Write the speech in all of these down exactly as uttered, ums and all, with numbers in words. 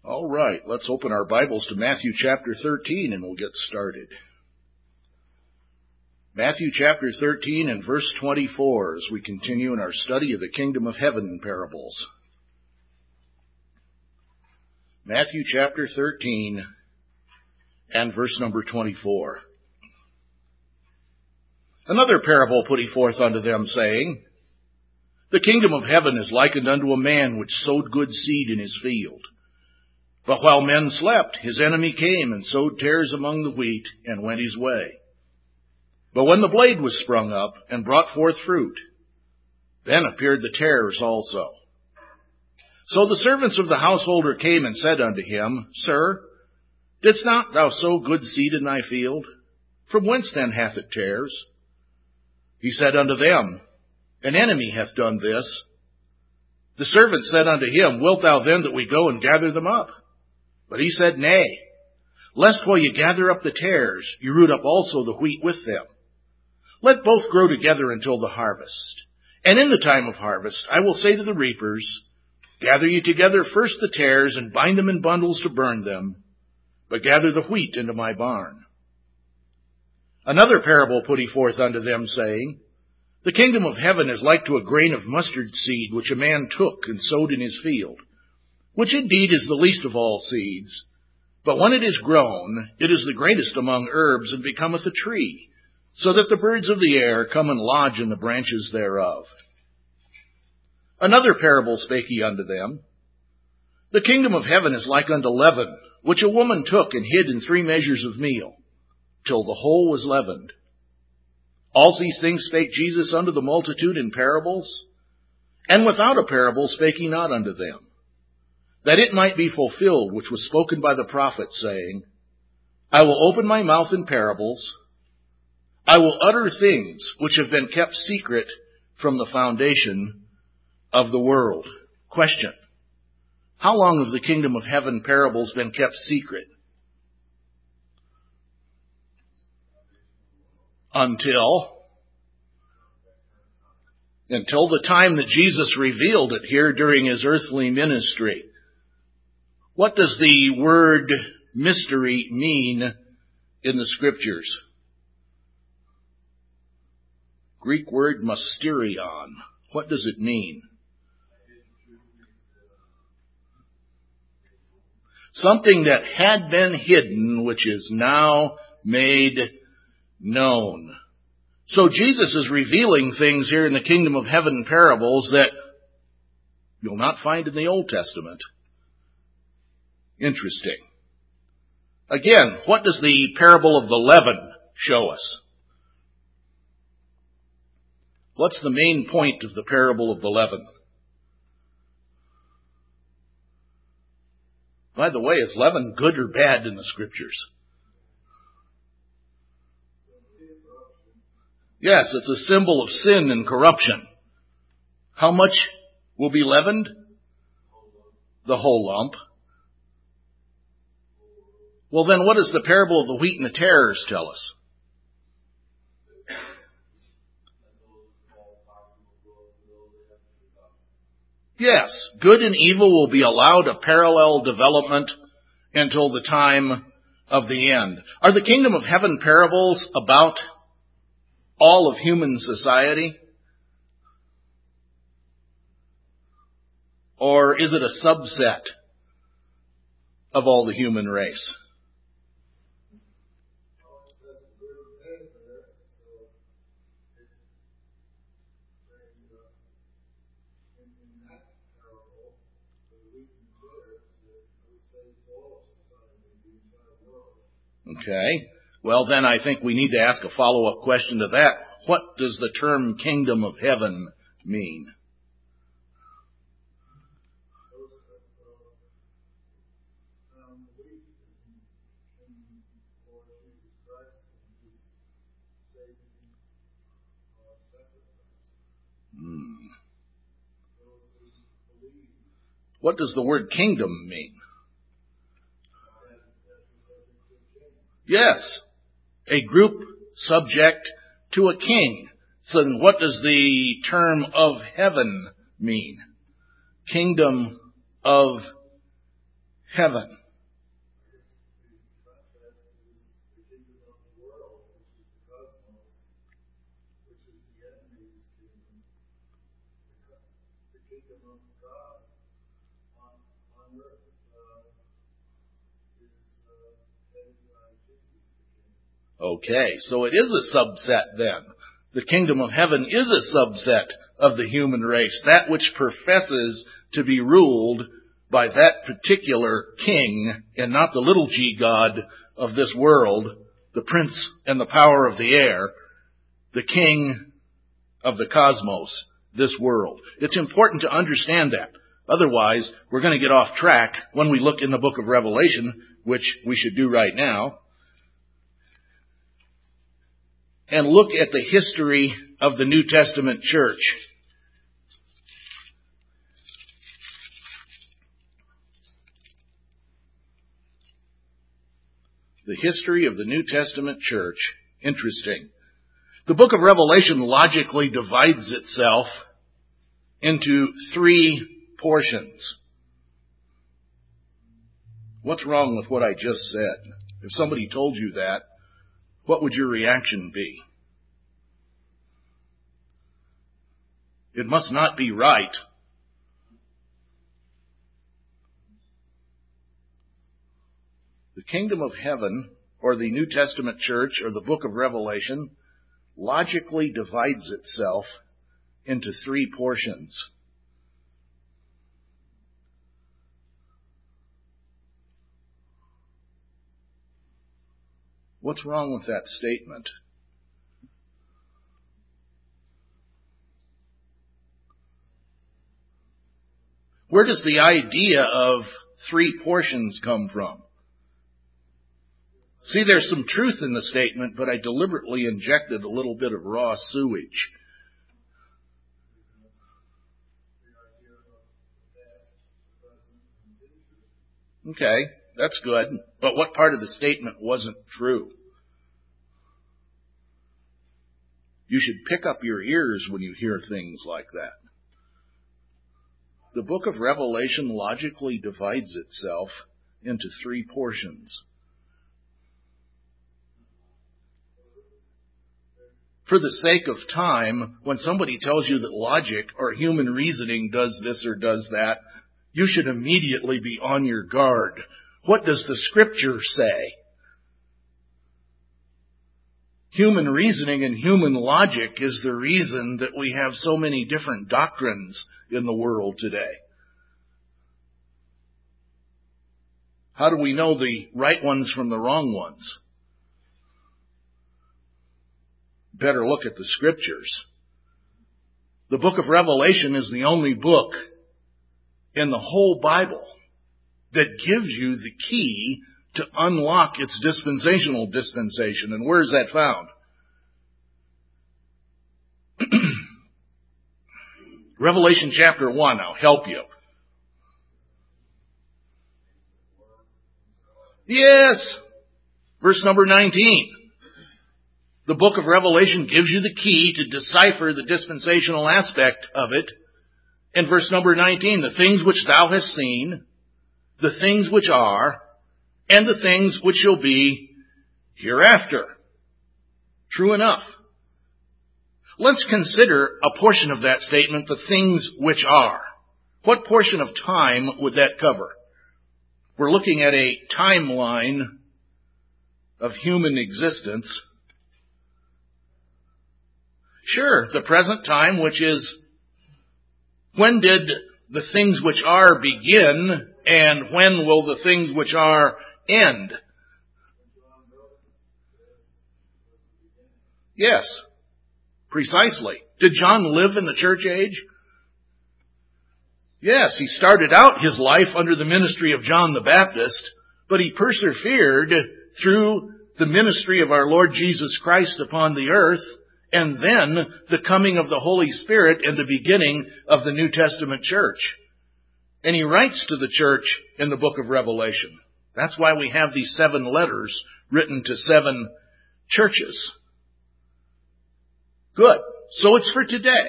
All right, let's open our Bibles to Matthew chapter thirteen and we'll get started. Matthew chapter thirteen and verse twenty-four as we continue in our study of the kingdom of heaven parables. Matthew chapter thirteen and verse number twenty-four. Another parable put he forth unto them, saying, The kingdom of heaven is likened unto a man which sowed good seed in his field. But while men slept, his enemy came and sowed tares among the wheat and went his way. But when the blade was sprung up and brought forth fruit, then appeared the tares also. So the servants of the householder came and said unto him, Sir, didst not thou sow good seed in thy field? From whence then hath it tares? He said unto them, An enemy hath done this. The servants said unto him, Wilt thou then that we go and gather them up? But he said, Nay, lest while you gather up the tares, you root up also the wheat with them. Let both grow together until the harvest. And in the time of harvest, I will say to the reapers, Gather ye together first the tares, and bind them in bundles to burn them, but gather the wheat into my barn. Another parable put he forth unto them, saying, The kingdom of heaven is like to a grain of mustard seed, which a man took and sowed in his field, which indeed is the least of all seeds. But when it is grown, it is the greatest among herbs, and becometh a tree, so that the birds of the air come and lodge in the branches thereof. Another parable spake he unto them, The kingdom of heaven is like unto leaven, which a woman took and hid in three measures of meal, till the whole was leavened. All these things spake Jesus unto the multitude in parables, and without a parable spake he not unto them, that it might be fulfilled which was spoken by the prophet, saying, I will open my mouth in parables, I will utter things which have been kept secret from the foundation of the world. Question: How long have the kingdom of heaven parables been kept secret? Until, until the time that Jesus revealed it here during his earthly ministry. What does the word mystery mean in the scriptures? Greek word mysterion. What does it mean? Something that had been hidden, which is now made known. So Jesus is revealing things here in the kingdom of heaven parables that you'll not find in the Old Testament. Interesting. Again, what does the parable of the leaven show us? What's the main point of the parable of the leaven? By the way, is leaven good or bad in the scriptures? Yes, it's a symbol of sin and corruption. How much will be leavened? The whole lump. Well, then what does the parable of the wheat and the tares tell us? Yes, good and evil will be allowed a parallel development until the time of the end. Are the kingdom of heaven parables about all of human society? Or is it a subset of all the human race? Okay. Well, then I think we need to ask a follow-up question to that. What does the term kingdom of heaven mean? Hmm. What does the word kingdom mean? Yes, a group subject to a king. So then what does the term of heaven mean? Kingdom of heaven. Okay, so it is a subset then. The kingdom of heaven is a subset of the human race, that which professes to be ruled by that particular king and not the little g god of this world, the prince and the power of the air, the king of the cosmos, this world. It's important to understand that. Otherwise, we're going to get off track when we look in the book of Revelation, which we should do right now, and look at the history of the New Testament church. The history of the New Testament church. Interesting. The book of Revelation logically divides itself into three portions. What's wrong with what I just said? If somebody told you that, what would your reaction be? It must not be right. The kingdom of heaven, or the New Testament church, or the book of Revelation, logically divides itself into three portions. What's wrong with that statement? Where does the idea of three portions come from? See, there's some truth in the statement, but I deliberately injected a little bit of raw sewage. Okay, that's good. But what part of the statement wasn't true? You should pick up your ears when you hear things like that. The book of Revelation logically divides itself into three portions. For the sake of time, when somebody tells you that logic or human reasoning does this or does that, you should immediately be on your guard. What does the Scripture say? Human reasoning and human logic is the reason that we have so many different doctrines in the world today. How do we know the right ones from the wrong ones? Better look at the Scriptures. The book of Revelation is the only book in the whole Bible that gives you the key to unlock its dispensational dispensation. And where is that found? Revelation chapter one, I'll help you. Yes, verse number nineteen. The book of Revelation gives you the key to decipher the dispensational aspect of it. In verse number nineteen, the things which thou hast seen, the things which are, and the things which shall be hereafter. True enough. Let's consider a portion of that statement, the things which are. What portion of time would that cover? We're looking at a timeline of human existence. Sure, the present time, which is when did the things which are begin, and when will the things which are end? Yes, precisely. Did John live in the church age? Yes, he started out his life under the ministry of John the Baptist, but he persevered through the ministry of our Lord Jesus Christ upon the earth, and then the coming of the Holy Spirit and the beginning of the New Testament church. And he writes to the church in the book of Revelation. That's why we have these seven letters written to seven churches. Good. So it's for today.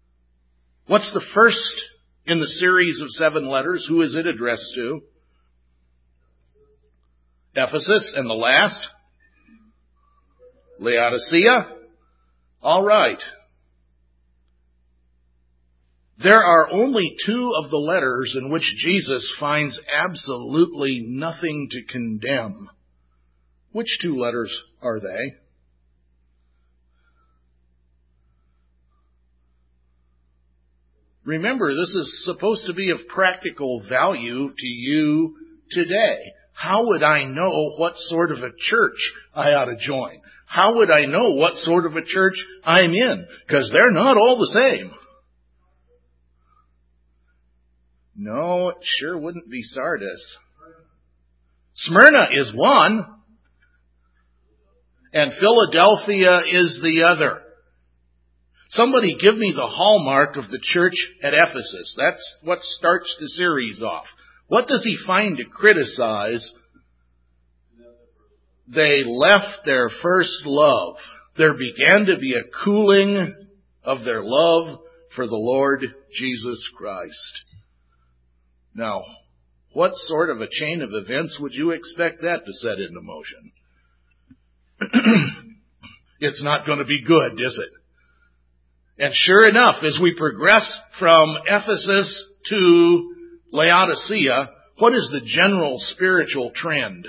What's the first in the series of seven letters? Who is it addressed to? Ephesus, and the last? Laodicea? All right. There are only two of the letters in which Jesus finds absolutely nothing to condemn. Which two letters are they? Remember, this is supposed to be of practical value to you today. How would I know what sort of a church I ought to join? How would I know what sort of a church I'm in? Because they're not all the same. No, it sure wouldn't be Sardis. Smyrna is one, and Philadelphia is the other. Somebody give me the hallmark of the church at Ephesus. That's what starts the series off. What does he find to criticize? They left their first love. There began to be a cooling of their love for the Lord Jesus Christ. Now, what sort of a chain of events would you expect that to set into motion? It's not going to be good, is it? And sure enough, as we progress from Ephesus to Laodicea, what is the general spiritual trend?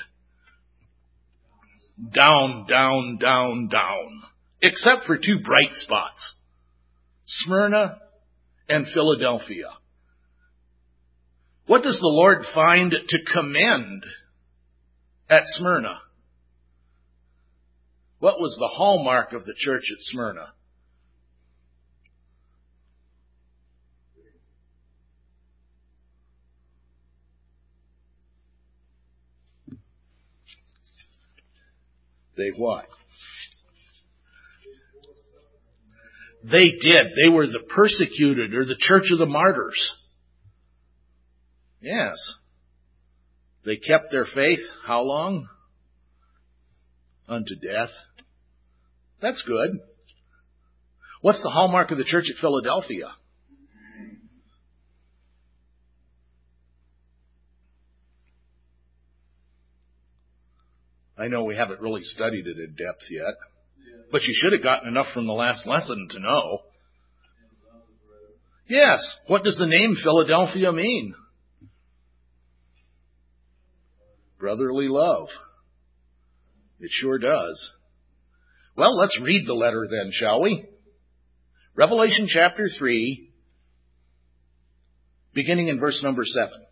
Down, down, down, down. Except for two bright spots. Smyrna and Philadelphia. What does the Lord find to commend at Smyrna? What was the hallmark of the church at Smyrna? They what? They did. They were the persecuted, or the church of the martyrs. Yes. They kept their faith how long? Unto death. That's good. What's the hallmark of the church at Philadelphia? I know we haven't really studied it in depth yet, but you should have gotten enough from the last lesson to know. Yes. What does the name Philadelphia mean? Brotherly love. It sure does. Well, let's read the letter then, shall we? Revelation chapter three, beginning in verse number seven.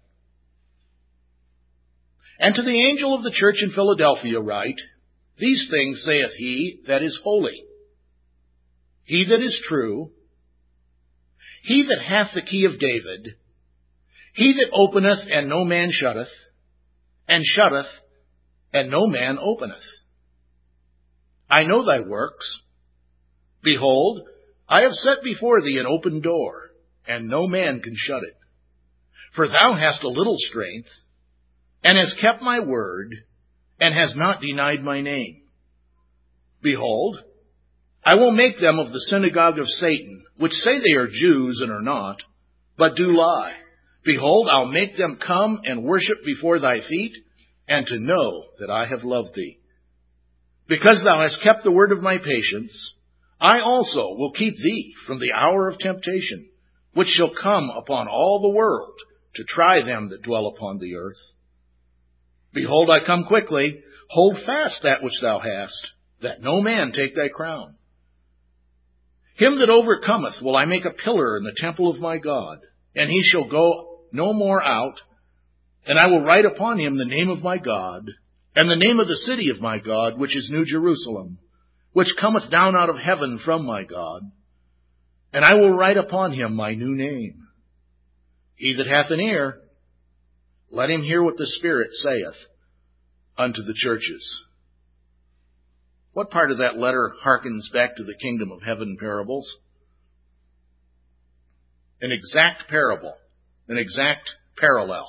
And to the angel of the church in Philadelphia write, These things saith he that is holy, he that is true, he that hath the key of David, he that openeth and no man shutteth, and shutteth, and no man openeth. I know thy works. Behold, I have set before thee an open door, and no man can shut it. For thou hast a little strength, and hast kept my word, and hast not denied my name. Behold, I will make them of the synagogue of Satan, which say they are Jews and are not, but do lie. Behold, I'll make them come and worship before thy feet, and to know that I have loved thee. Because thou hast kept the word of my patience, I also will keep thee from the hour of temptation, which shall come upon all the world to try them that dwell upon the earth. Behold, I come quickly. Hold fast that which thou hast, that no man take thy crown. Him that overcometh will I make a pillar in the temple of my God, and he shall go no more out, and I will write upon him the name of my God, and the name of the city of my God, which is New Jerusalem, which cometh down out of heaven from my God, and I will write upon him my new name. He that hath an ear, let him hear what the Spirit saith unto the churches. What part of that letter harkens back to the kingdom of heaven parables? An exact parable. An exact parallel.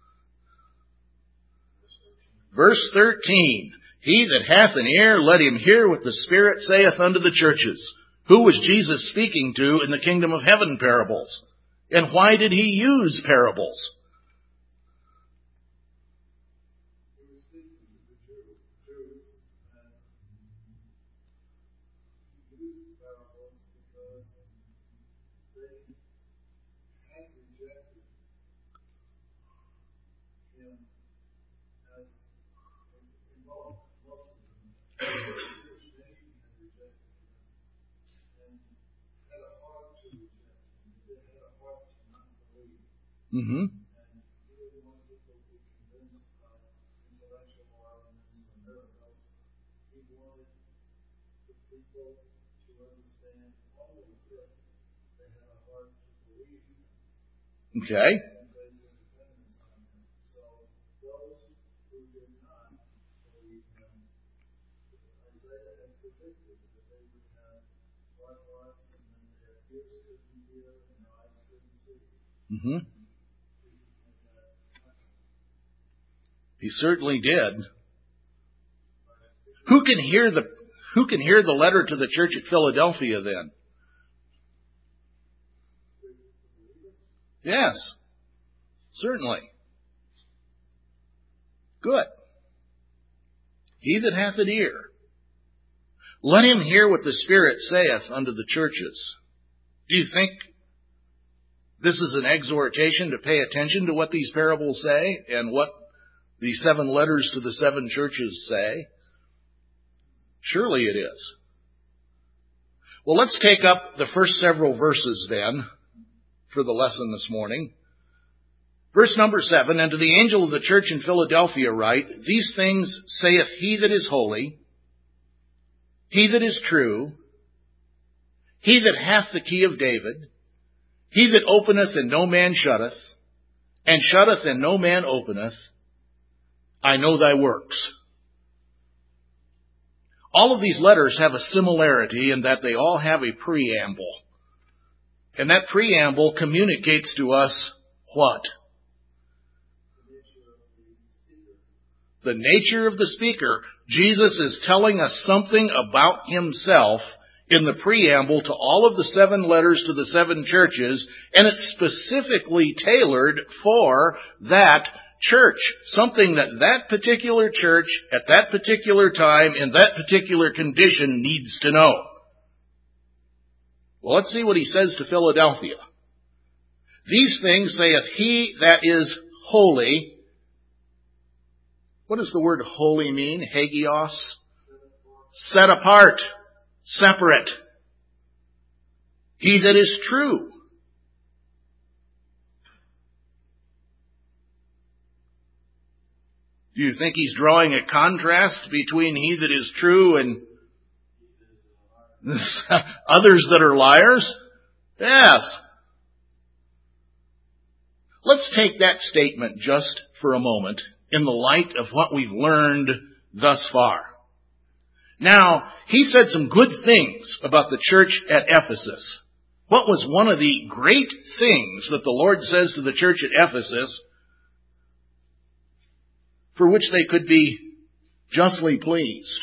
Verse thirteen. He that hath an ear, let him hear what the Spirit saith unto the churches. Who was Jesus speaking to in the kingdom of heaven parables? And why did he use parables? Mm-hmm. Okay. Mm-hmm. He certainly did. Who can hear the who can hear the letter to the church at Philadelphia then? Yes. Certainly. Good. He that hath an ear, let him hear what the Spirit saith unto the churches. Do you think this is an exhortation to pay attention to what these parables say and what the seven letters to the seven churches say? Surely it is. Well, let's take up the first several verses then for the lesson this morning. Verse number seven, and to the angel of the church in Philadelphia write, these things saith he that is holy, he that is true, he that hath the key of David, he that openeth and no man shutteth, and shutteth and no man openeth, I know thy works. All of these letters have a similarity in that they all have a preamble. And that preamble communicates to us what? The nature of the speaker. Jesus is telling us something about himself in the preamble to all of the seven letters to the seven churches, and it's specifically tailored for that church. Something that that particular church, at that particular time, in that particular condition, needs to know. Well, let's see what he says to Philadelphia. These things saith he that is holy. What does the word holy mean? Hagios? Set apart. Separate. He that is true. Do you think he's drawing a contrast between he that is true and others that are liars? Yes. Let's take that statement just for a moment in the light of what we've learned thus far. Now, he said some good things about the church at Ephesus. What was one of the great things that the Lord says to the church at Ephesus for which they could be justly pleased?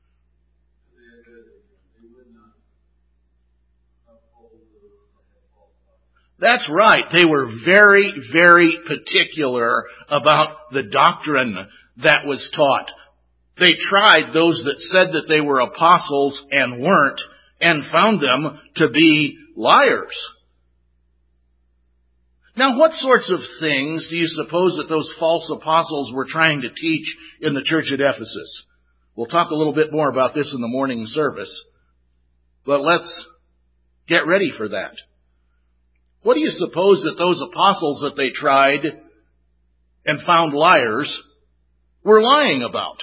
That's right. They were very, very particular about the doctrine that was taught. They tried those that said that they were apostles and weren't, and found them to be liars. Now, what sorts of things do you suppose that those false apostles were trying to teach in the church at Ephesus? We'll talk a little bit more about this in the morning service, but let's get ready for that. What do you suppose that those apostles that they tried and found liars were lying about?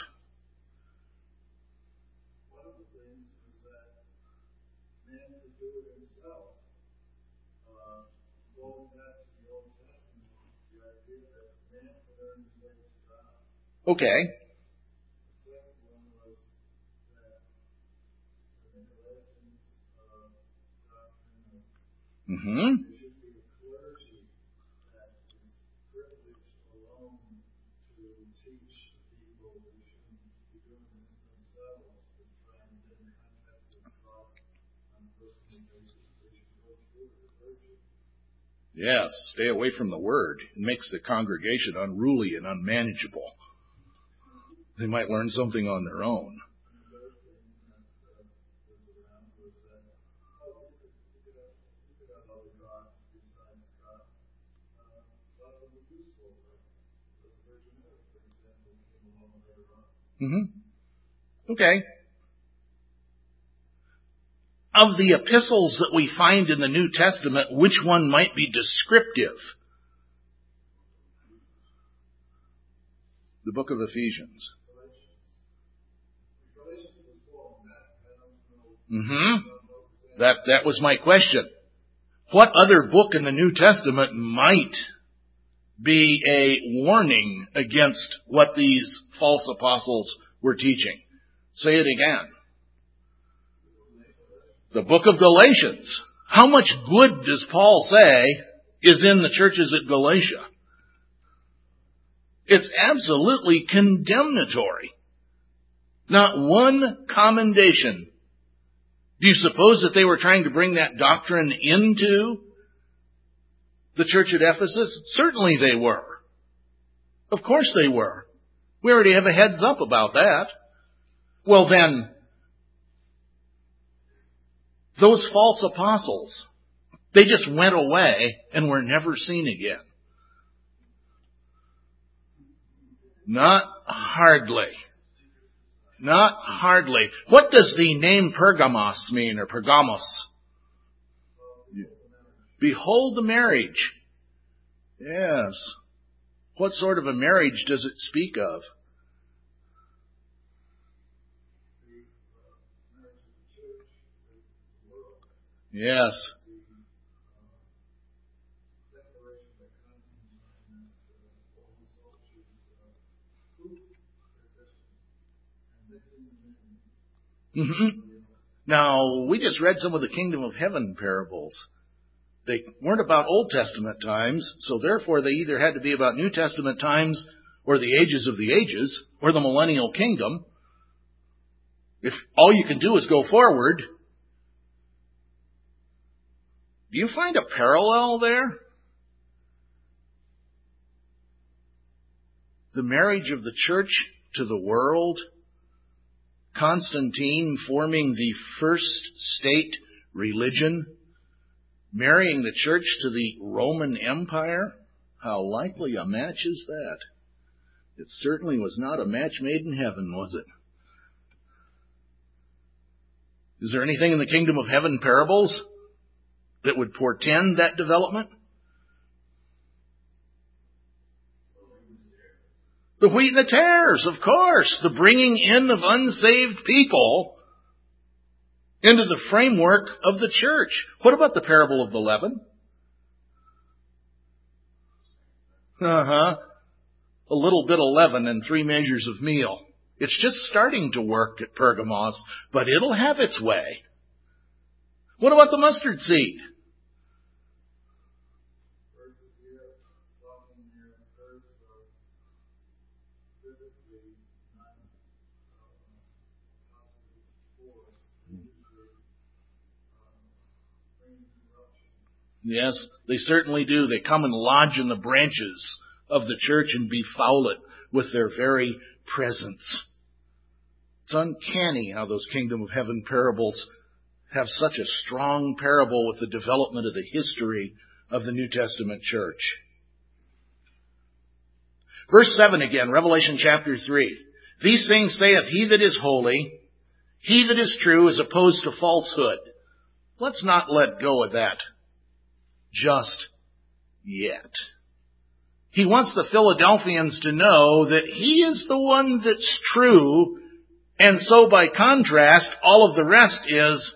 One of the things is that man could do it himself. Uh, going back to the Old Testament, the idea that man could earn his way to God. Okay. The second one was that the Nicolaitans uh, doctrine of Mm-hmm. there should be a clergy that is privileged alone to teach the people who shouldn't be doing this themselves, to try and get in contact with God on a personal basis. They should go through the clergy. Yes, stay away from the word. It makes the congregation unruly and unmanageable. They might learn something on their own. Mm-hmm. Okay. Of the epistles that we find in the New Testament, which one might be descriptive? The book of Ephesians. Mm-hmm. That, that was my question. What other book in the New Testament might be a warning against what these false apostles were teaching? Say it again. The book of Galatians. How much good does Paul say is in the churches at Galatia? It's absolutely condemnatory. Not one commendation. Do you suppose that they were trying to bring that doctrine into the church at Ephesus? Certainly they were. Of course they were. We already have a heads up about that. Well then, those false apostles, they just went away and were never seen again. Not hardly. Not hardly. What does the name Pergamos mean, or Pergamos? Behold the marriage. Yes. What sort of a marriage does it speak of? Yes. Mm-hmm. Now, we just read some of the Kingdom of Heaven parables. They weren't about Old Testament times, so therefore they either had to be about New Testament times, or the ages of the ages, or the millennial kingdom. If all you can do is go forward, do you find a parallel there? The marriage of the church to the world, Constantine forming the first state religion, marrying the church to the Roman Empire. How likely a match is that? It certainly was not a match made in heaven, was it? Is there anything in the Kingdom of Heaven parables that would portend that development? The wheat and the tares, of course. The bringing in of unsaved people into the framework of the church. What about the parable of the leaven? Uh-huh. A little bit of leaven and three measures of meal. It's just starting to work at Pergamos, but it'll have its way. What about the mustard seed? Yes, they certainly do. They come and lodge in the branches of the church and befoul it with their very presence. It's uncanny how those Kingdom of Heaven parables have such a strong parable with the development of the history of the New Testament church. Verse seven again, Revelation chapter three. These things saith he that is holy, he that is true, as opposed to falsehood. Let's not let go of that just yet. He wants the Philadelphians to know that he is the one that's true, and so by contrast, all of the rest is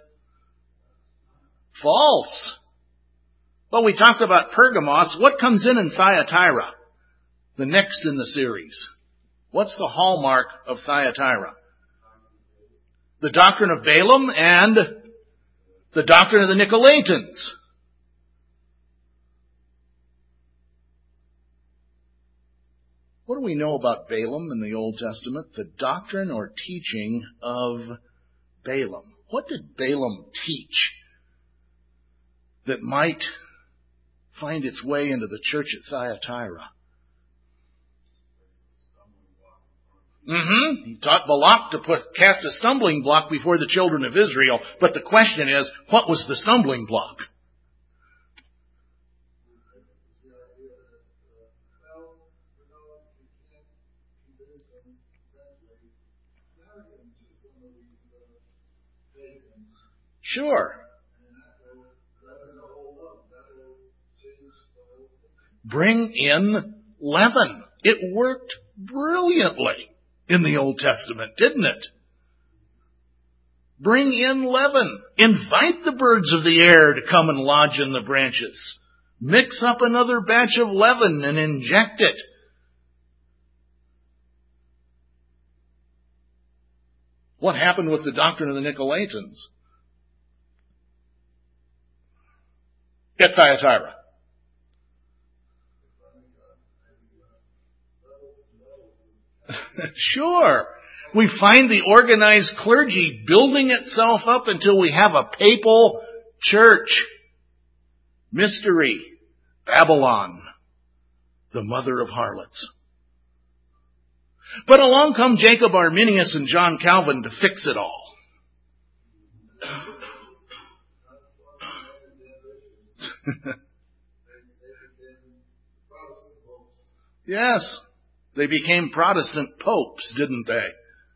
false. Well, we talked about Pergamos. What comes in in Thyatira? The next in the series. What's the hallmark of Thyatira? The doctrine of Balaam and the doctrine of the Nicolaitans. What do we know about Balaam in the Old Testament? The doctrine or teaching of Balaam. What did Balaam teach that might find its way into the church at Thyatira? Mm-hmm. He taught Balak to put, cast a stumbling block before the children of Israel. But the question is, what was the stumbling block? Sure. Bring in leaven. It worked brilliantly in the Old Testament, didn't it? Bring in leaven. Invite the birds of the air to come and lodge in the branches. Mix up another batch of leaven and inject it. What happened with the doctrine of the Nicolaitans? At Thyatira. Sure. We find the organized clergy building itself up until we have a papal church. Mystery. Babylon, the mother of harlots. But along come Jacob Arminius and John Calvin to fix it all. Yes, they became Protestant popes, didn't they?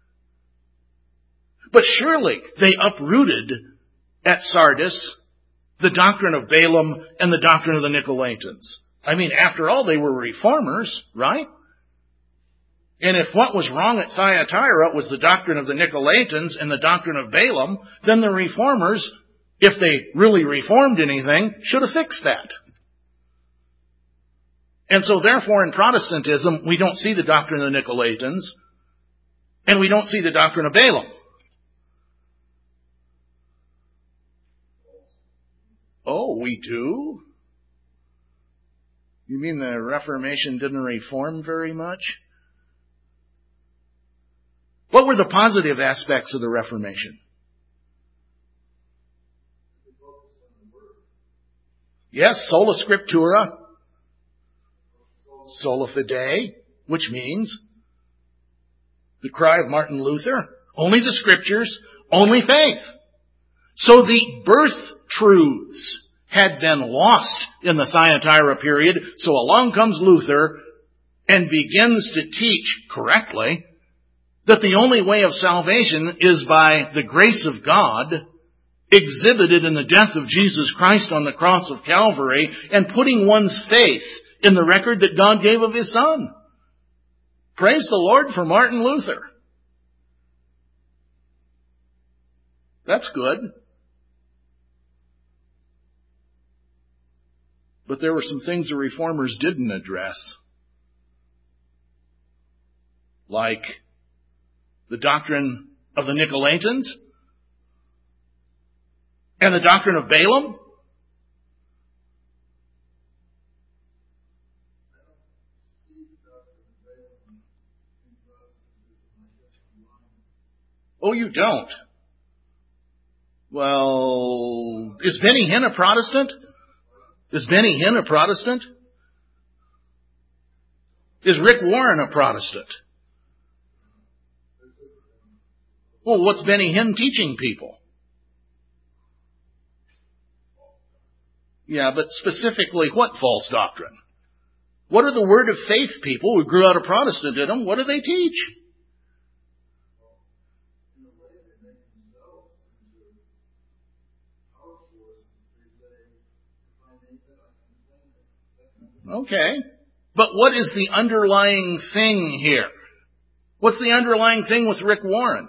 But surely they uprooted at Sardis the doctrine of Balaam and the doctrine of the Nicolaitans. I mean, after all, they were reformers, right? And if what was wrong at Thyatira was the doctrine of the Nicolaitans and the doctrine of Balaam, then the reformers, if they really reformed anything, should have fixed that. And so therefore in Protestantism, we don't see the doctrine of the Nicolaitans, and we don't see the doctrine of Balaam. Oh, we do? You mean the Reformation didn't reform very much? What were the positive aspects of the Reformation? Yes, sola scriptura, sola fide, which means the cry of Martin Luther, only the scriptures, only faith. So the birth truths had been lost in the Thyatira period, so along comes Luther and begins to teach correctly that the only way of salvation is by the grace of God exhibited in the death of Jesus Christ on the cross of Calvary and putting one's faith in the record that God gave of His Son. Praise the Lord for Martin Luther. That's good. But there were some things the reformers didn't address. Like the doctrine of the Nicolaitans and the doctrine of Balaam. Oh, you don't? Well, is Benny Hinn a Protestant? Is Benny Hinn a Protestant? Is Rick Warren a Protestant? Well, what's Benny Hinn teaching people? Yeah, but specifically what false doctrine? What are the word of faith people who grew out of Protestantism? What do they teach? Okay. But what is the underlying thing here? What's the underlying thing with Rick Warren?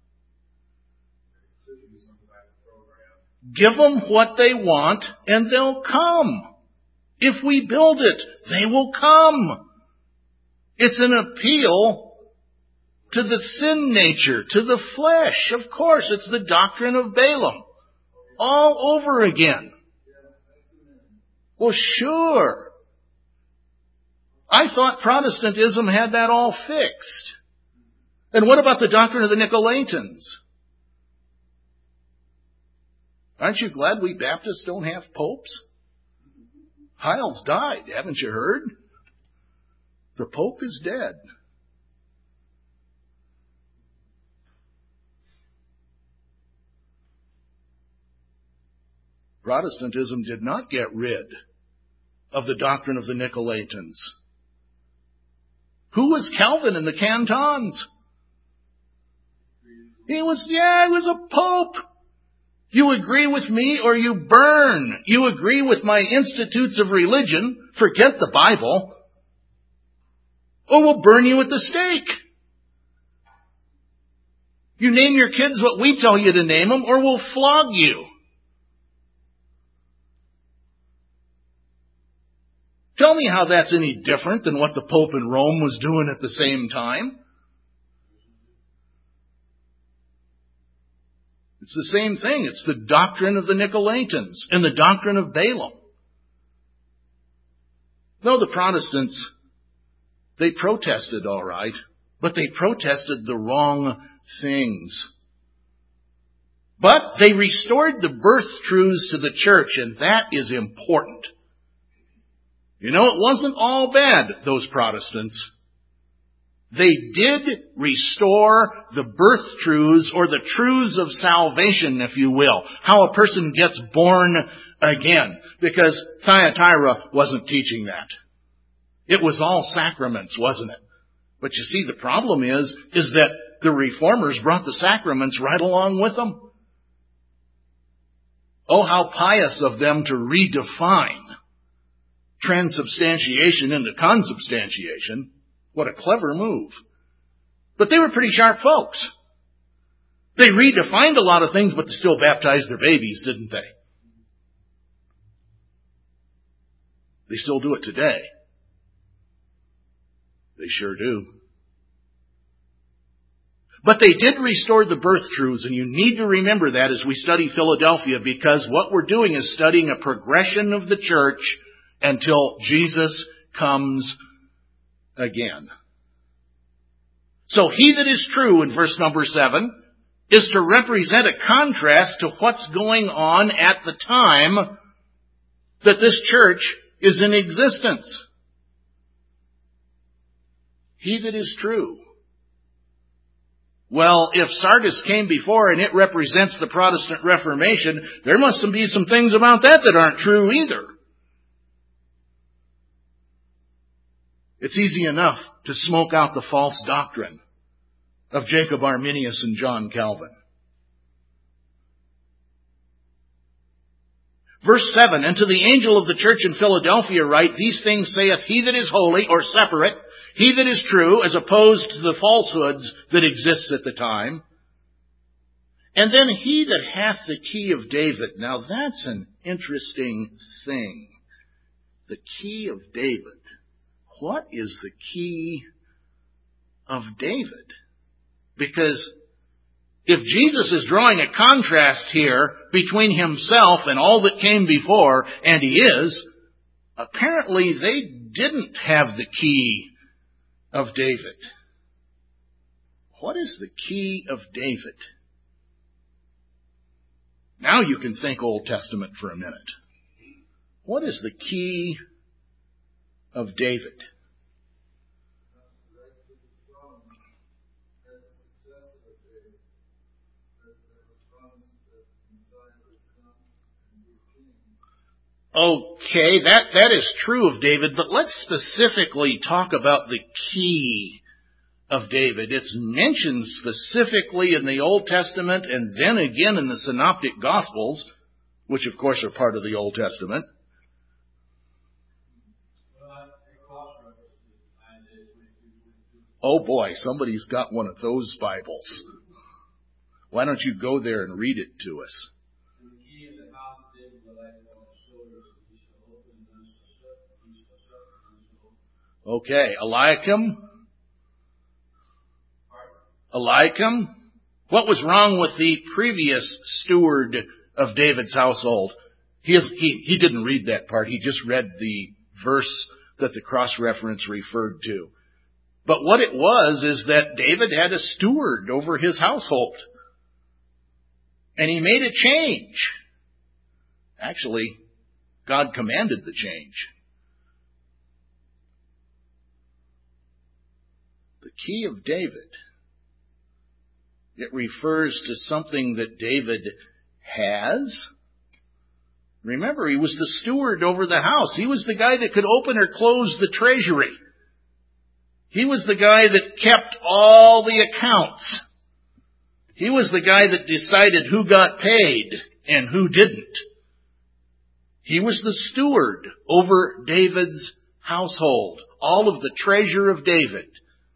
Give them what they want and they'll come. If we build it, they will come. It's an appeal to the sin nature, to the flesh. Of course, it's the doctrine of Balaam. All over again. Well, sure. I thought Protestantism had that all fixed. And what about the doctrine of the Nicolaitans? Aren't you glad we Baptists don't have popes? Hiles died, haven't you heard? The Pope is dead. Protestantism did not get rid of the doctrine of the Nicolaitans. Who was Calvin in the cantons? He was, yeah, he was a pope. You agree with me or you burn. You agree with my institutes of religion, forget the Bible, or we'll burn you at the stake. You name your kids what we tell you to name them, or we'll flog you. Tell me how that's any different than what the Pope in Rome was doing at the same time. It's the same thing. It's the doctrine of the Nicolaitans and the doctrine of Balaam. No, the Protestants, they protested all right, but they protested the wrong things. But they restored the birth truths to the church, and that is important. You know, it wasn't all bad, those Protestants. They did restore the birth truths, or the truths of salvation, if you will. How a person gets born again. Because Thyatira wasn't teaching that. It was all sacraments, wasn't it? But you see, the problem is, is that the reformers brought the sacraments right along with them. Oh, how pious of them to redefine transubstantiation into consubstantiation. What a clever move. But they were pretty sharp folks. They redefined a lot of things, but they still baptized their babies, didn't they? They still do it today. They sure do. But they did restore the birth truths, and you need to remember that as we study Philadelphia, because what we're doing is studying a progression of the church until Jesus comes again. So he that is true in verse number seven is to represent a contrast to what's going on at the time that this church is in existence. He that is true. Well, if Sardis came before and it represents the Protestant Reformation, there must be some things about that that aren't true either. It's easy enough to smoke out the false doctrine of Jacob Arminius and John Calvin. Verse seven, and to the angel of the church in Philadelphia write, these things saith he that is holy, or separate, he that is true, as opposed to the falsehoods that exist at the time. And then he that hath the key of David. Now that's an interesting thing. The key of David. What is the key of David? Because if Jesus is drawing a contrast here between himself and all that came before, and he is, apparently they didn't have the key of David. What is the key of David? Now you can think Old Testament for a minute. What is the key of David? Okay, that, that is true of David, but let's specifically talk about the key of David. It's mentioned specifically in the Old Testament and then again in the Synoptic Gospels, which of course are part of the Old Testament. Oh boy, somebody's got one of those Bibles. Why don't you go there and read it to us? Okay, Eliakim? Eliakim? What was wrong with the previous steward of David's household? He, is, he, he didn't read that part. He just read the verse that the cross-reference referred to. But what it was is that David had a steward over his household. And he made a change. Actually, God commanded the change. The key of David. It refers to something that David has, Remember, he was the steward over the house. He was the guy that could open or close the treasury. He was the guy that kept all the accounts. He was the guy that decided who got paid and who didn't. He was the steward over David's household. All of the treasure of David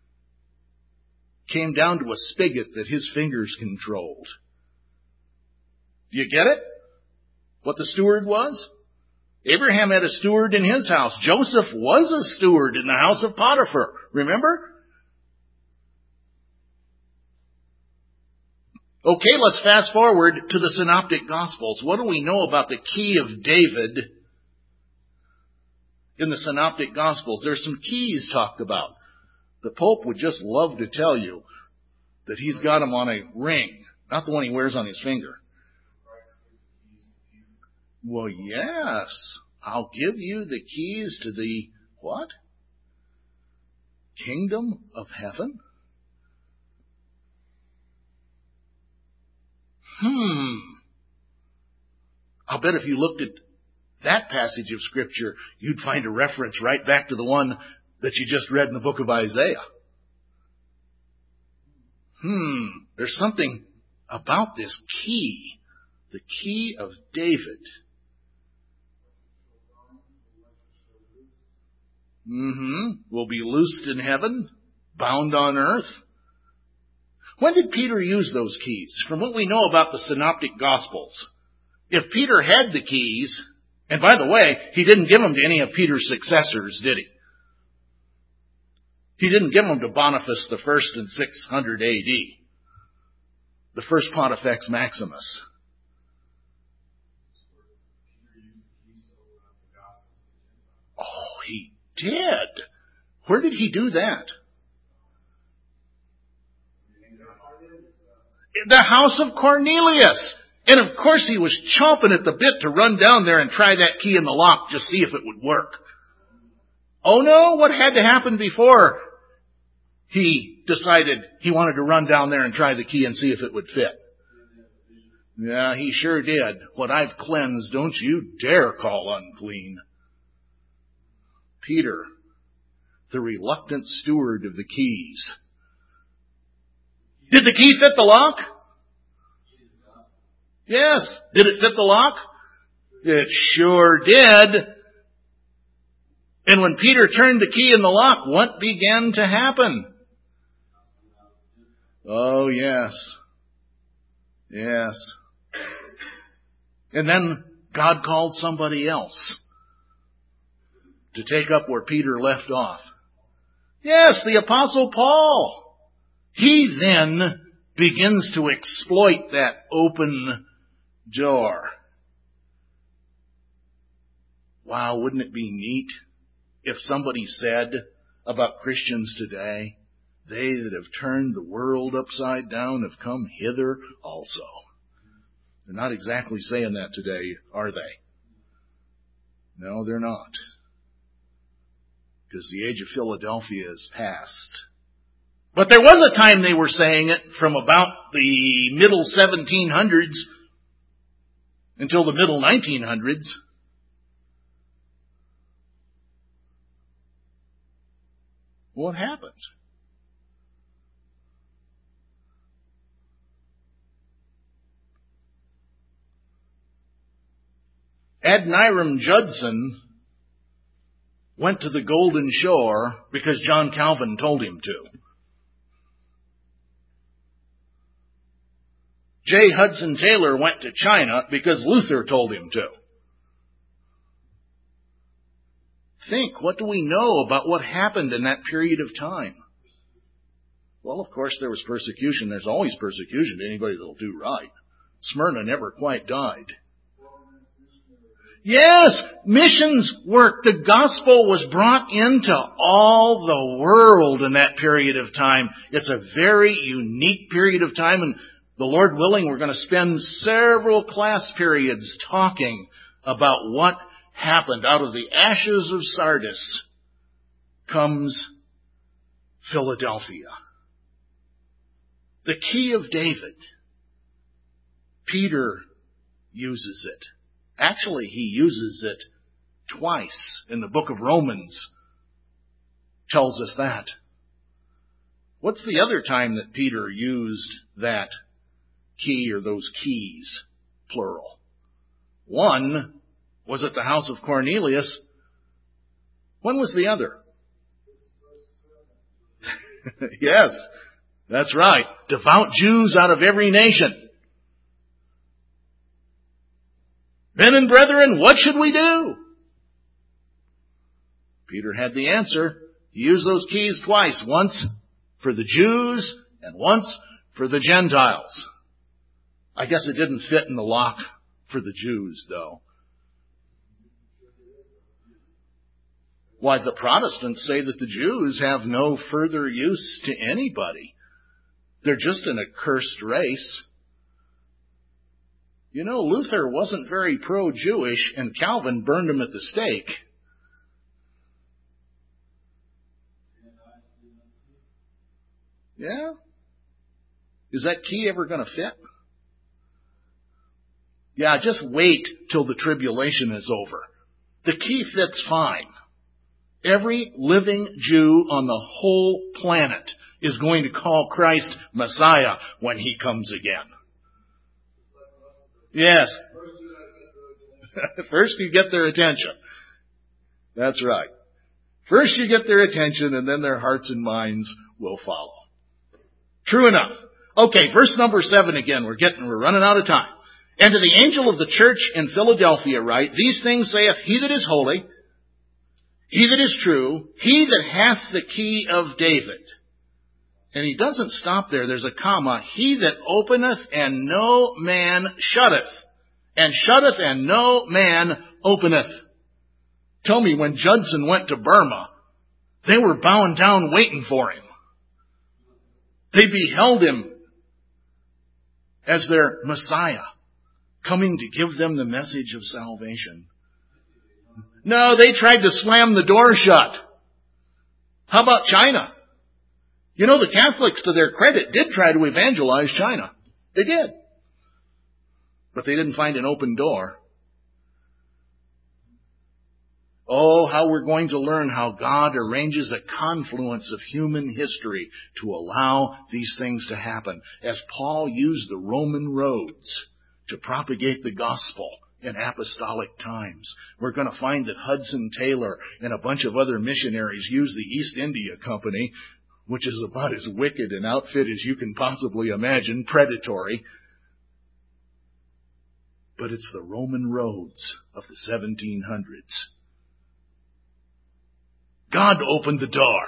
came down to a spigot that his fingers controlled. Do you get it? What the steward was? Abraham had a steward in his house. Joseph was a steward in the house of Potiphar. Remember? Okay, let's fast forward to the Synoptic Gospels. What do we know about the key of David in the Synoptic Gospels? There's some keys talked about. The Pope would just love to tell you that he's got them on a ring, not the one he wears on his finger. Well, yes. I'll give you the keys to the, what? Kingdom of heaven? Hmm. I'll bet if you looked at that passage of Scripture, you'd find a reference right back to the one that you just read in the book of Isaiah. Hmm. There's something about this key, the key of David. Mm-hmm. Will be loosed in heaven, bound on earth. When did Peter use those keys? From what we know about the Synoptic Gospels, if Peter had the keys, and by the way, he didn't give them to any of Peter's successors, did he? He didn't give them to Boniface the First in six hundred A D, the first Pontifex Maximus. Oh, he did. Where did he do that? In the house of Cornelius. And of course he was chomping at the bit to run down there and try that key in the lock, just see if it would work. Oh no, what had to happen before he decided he wanted to run down there and try the key and see if it would fit? Yeah, he sure did. What I've cleansed, don't you dare call unclean. Peter, the reluctant steward of the keys. Did the key fit the lock? Yes. Did it fit the lock? It sure did. And when Peter turned the key in the lock, what began to happen? Oh, yes. Yes. And then God called somebody else to take up where Peter left off. Yes, the Apostle Paul. He then begins to exploit that open door. Wow, wouldn't it be neat if somebody said about Christians today, they that have turned the world upside down have come hither also. They're not exactly saying that today, are they? No, they're not. Because the age of Philadelphia is past. But there was a time they were saying it from about the middle seventeen hundreds until the middle nineteen hundreds. What happened? Adoniram Judson went to the Golden Shore because John Calvin told him to. J. Hudson Taylor went to China because Luther told him to. Think, what do we know about what happened in that period of time? Well, of course, there was persecution. There's always persecution to anybody that'll do right. Smyrna never quite died. Yes, missions work. The gospel was brought into all the world in that period of time. It's a very unique period of time, and the Lord willing, we're going to spend several class periods talking about what happened. Out of the ashes of Sardis comes Philadelphia. The key of David. Peter uses it. Actually, he uses it twice in the book of Romans. Tells us that. What's the other time that Peter used that key or those keys, plural? One was at the house of Cornelius. When was the other? Yes, that's right. Devout Jews out of every nation. Men and brethren, what should we do? Peter had the answer. He used those keys twice. Once for the Jews and once for the Gentiles. I guess it didn't fit in the lock for the Jews, though. Why, the Protestants say that the Jews have no further use to anybody. They're just an accursed race. You know, Luther wasn't very pro-Jewish, and Calvin burned him at the stake. Yeah? Is that key ever going to fit? Yeah, just wait till the tribulation is over. The key fits fine. Every living Jew on the whole planet is going to call Christ Messiah when he comes again. Yes. First you get their attention. That's right. First you get their attention, and then their hearts and minds will follow. True enough. Okay, verse number seven again. We're getting, we're running out of time. And to the angel of the church in Philadelphia write, these things saith he that is holy, he that is true, he that hath the key of David. And he doesn't stop there. There's a comma. He that openeth and no man shutteth. And shutteth and no man openeth. Tell me, when Judson went to Burma, they were bowing down waiting for him. They beheld him as their Messiah, coming to give them the message of salvation. No, they tried to slam the door shut. How about China? You know, the Catholics, to their credit, did try to evangelize China. They did. But they didn't find an open door. Oh, how we're going to learn how God arranges a confluence of human history to allow these things to happen. As Paul used the Roman roads to propagate the gospel in apostolic times. We're going to find that Hudson Taylor and a bunch of other missionaries used the East India Company, which is about as wicked an outfit as you can possibly imagine, predatory. But it's the Roman roads of the seventeen hundreds. God opened the door.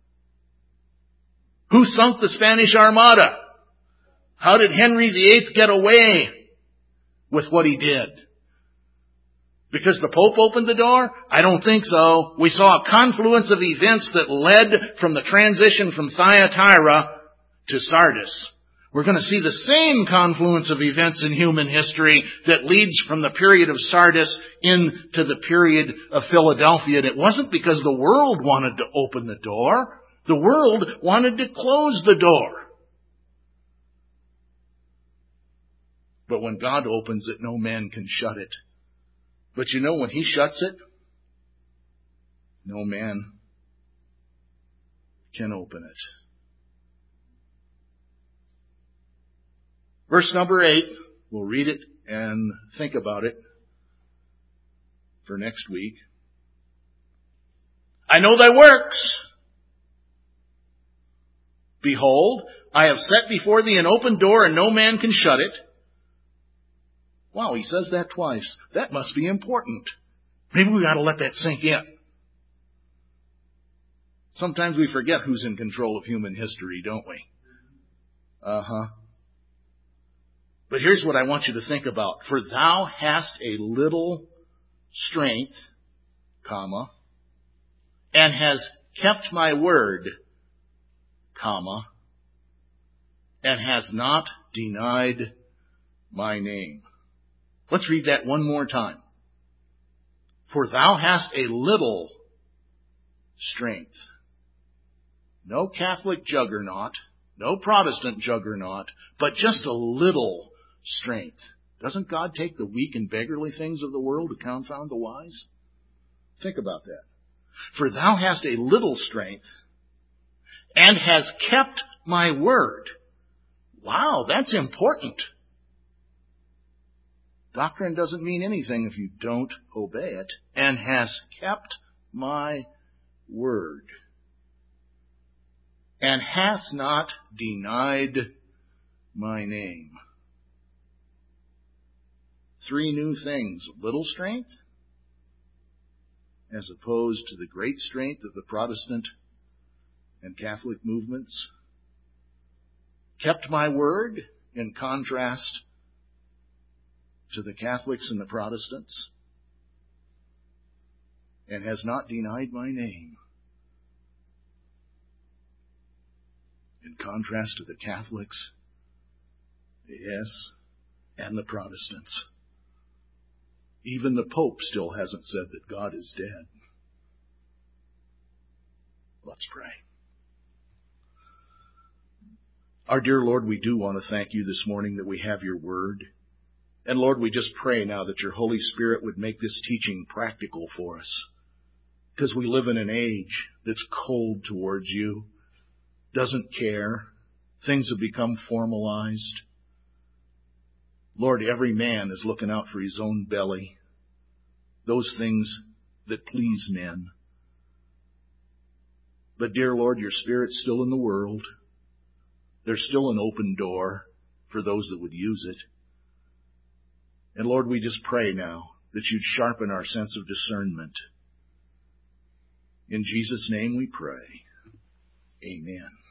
Who sunk the Spanish Armada? How did Henry the Eighth get away with what he did? Because the Pope opened the door? I don't think so. We saw a confluence of events that led from the transition from Thyatira to Sardis. We're going to see the same confluence of events in human history that leads from the period of Sardis into the period of Philadelphia. And it wasn't because the world wanted to open the door. The world wanted to close the door. But when God opens it, no man can shut it. But you know, when he shuts it, no man can open it. Verse number eight, we'll read it and think about it for next week. I know thy works. Behold, I have set before thee an open door, and no man can shut it. Wow, he says that twice. That must be important. Maybe we got to let that sink in. Sometimes we forget who's in control of human history, don't we? Uh-huh. But here's what I want you to think about. For thou hast a little strength, comma, and has kept my word, comma, and has not denied my name. Let's read that one more time. For thou hast a little strength. No Catholic juggernaut, no Protestant juggernaut, but just a little strength. Doesn't God take the weak and beggarly things of the world to confound the wise? Think about that. For thou hast a little strength, and has kept my word. Wow, that's important. Doctrine doesn't mean anything if you don't obey it. And has kept my word. And hast not denied my name. Three new things. Little strength, as opposed to the great strength of the Protestant and Catholic movements. Kept my word, in contrast to the Catholics and the Protestants. And has not denied my name, in contrast to the Catholics, yes, and the Protestants. Even the Pope still hasn't said that God is dead. Let's pray. Our dear Lord, we do want to thank you this morning that we have your word. And Lord, we just pray now that your Holy Spirit would make this teaching practical for us. Because we live in an age that's cold towards you, doesn't care. Things have become formalized. Lord, every man is looking out for his own belly, those things that please men. But dear Lord, your Spirit's still in the world. There's still an open door for those that would use it. And Lord, we just pray now that you'd sharpen our sense of discernment. In Jesus' name we pray. Amen.